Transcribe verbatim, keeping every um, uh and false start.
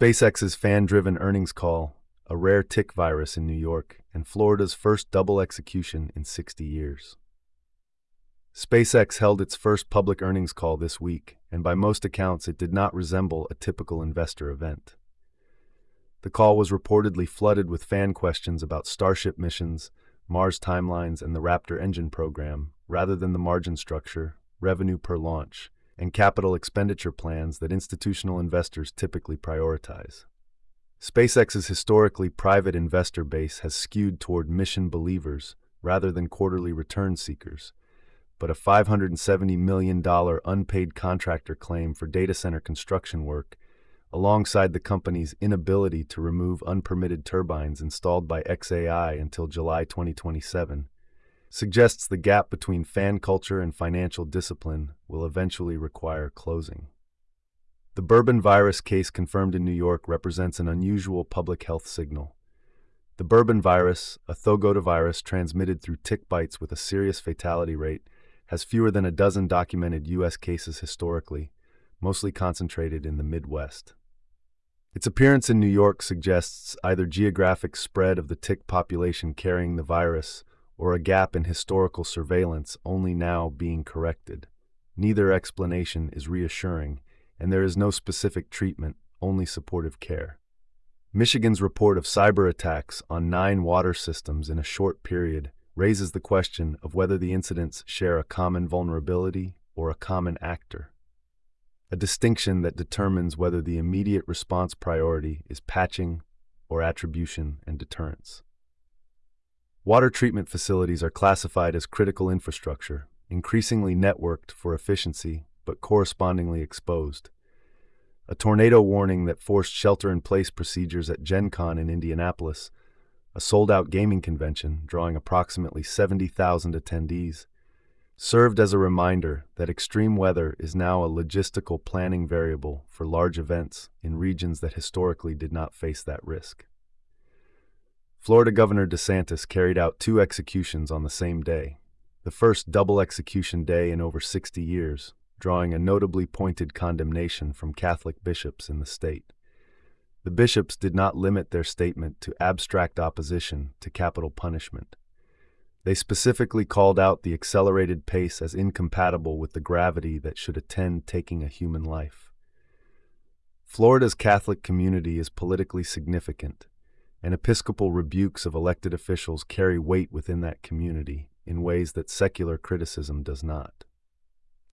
SpaceX's fan-driven earnings call, a rare tick virus in New York, and Florida's first double execution in sixty years. SpaceX held its first public earnings call this week, and by most accounts it did not resemble a typical investor event. The call was reportedly flooded with fan questions about Starship missions, Mars timelines, and the Raptor engine program, rather than the margin structure, revenue per launch, and capital expenditure plans that institutional investors typically prioritize. SpaceX's historically private investor base has skewed toward mission believers rather than quarterly return seekers, but a five hundred seventy million dollars unpaid contractor claim for data center construction work, alongside the company's inability to remove unpermitted turbines installed by xAI until July twenty twenty-seven, suggests the gap between fan culture and financial discipline will eventually require closing. The bourbon virus case confirmed in New York represents an unusual public health signal. The bourbon virus, a thogotovirus transmitted through tick bites with a serious fatality rate, has fewer than a dozen documented U S cases historically, mostly concentrated in the Midwest. Its appearance in New York suggests either geographic spread of the tick population carrying the virus or a gap in historical surveillance only now being corrected. Neither explanation is reassuring, and there is no specific treatment, only supportive care. Michigan's report of cyber attacks on nine water systems in a short period raises the question of whether the incidents share a common vulnerability or a common actor, a distinction that determines whether the immediate response priority is patching or attribution and deterrence. Water treatment facilities are classified as critical infrastructure, increasingly networked for efficiency, but correspondingly exposed. A tornado warning that forced shelter-in-place procedures at Gen Con in Indianapolis, a sold-out gaming convention drawing approximately seventy thousand attendees, served as a reminder that extreme weather is now a logistical planning variable for large events in regions that historically did not face that risk. Florida Governor DeSantis carried out two executions on the same day, the first double execution day in over sixty years, drawing a notably pointed condemnation from Catholic bishops in the state. The bishops did not limit their statement to abstract opposition to capital punishment. They specifically called out the accelerated pace as incompatible with the gravity that should attend taking a human life. Florida's Catholic community is politically significant, and Episcopal rebukes of elected officials carry weight within that community in ways that secular criticism does not.